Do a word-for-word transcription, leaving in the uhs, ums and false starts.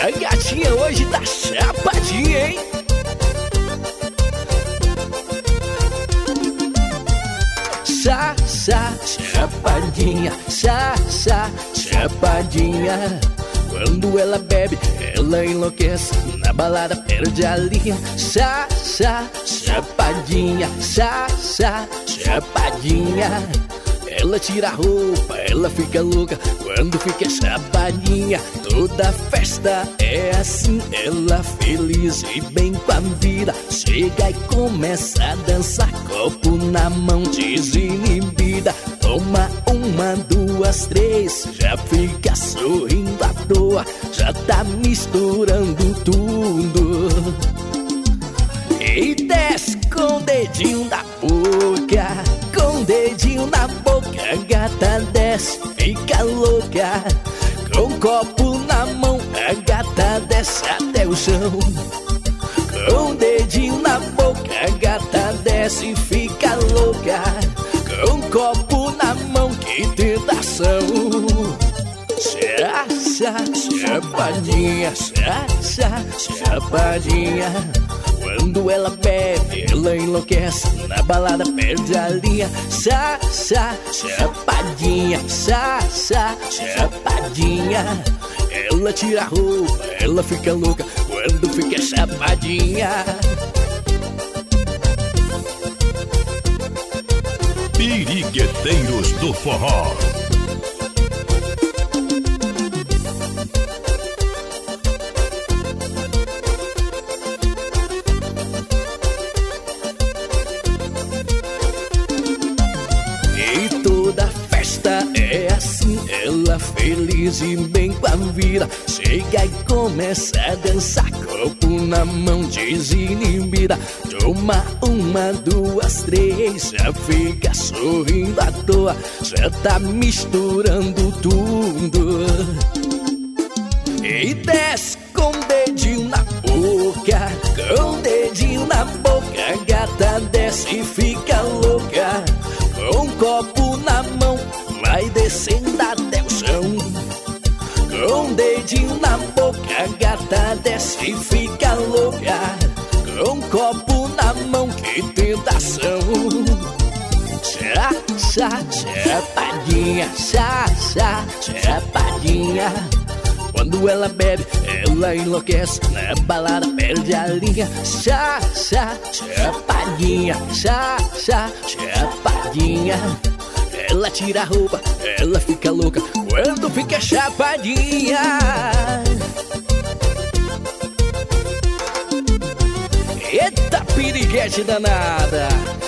A gatinha hoje tá chapadinha, hein? Chá, chá, chapadinha, chá, chá, chapadinha. Quando ela bebe, ela enlouquece, na balada perde a linha. Chá, chá, chapadinha, chá, chá, chapadinha. Ela tira a roupa, ela fica louca quando fica chapadinha. Toda festa é assim, ela feliz e bem com a vida. Chega e começa a dançar, copo na mão, desinibida. Toma uma, duas, três, já fica sorrindo à toa. Já tá misturando tudo. E desce com o dedinho na boca, com o dedinho na boca, a gata desce, fica louca. Com um copo na mão, a gata desce até o chão. Com o dedinho na boca, a gata desce e fica louca. Com um copo na mão, que tentação. Chá, chá, chapadinha, chá, chá, chapadinha. Quando ela bebe, ela enlouquece, na balada perde a linha. Chá, chá, chapadinha, chá, chá, chapadinha. Ela tira a roupa, ela fica louca quando fica chapadinha. Pirigueteiros do Forró. É assim, ela feliz e bem com a vida. Chega e começa a dançar, copo na mão, desinibida. Toma uma, duas, três, já fica sorrindo à toa. Já tá misturando tudo. E desce com o dedinho na boca, com o dedinho na boca, a gata desce e fica louca. Com um copo na mão, vai descendo até o chão. Com um dedinho na boca, a gata desce e fica louca. Com um copo na mão, que tentação. Chá, chá, chapadinha, chá, chá, chapadinha. Quando ela bebe, ela enlouquece, na balada perde a linha. Chá, chá, chapadinha, chá, chá, chapadinha. Ela tira a roupa, ela fica louca quando fica chapadinha. Eita piriguete danada.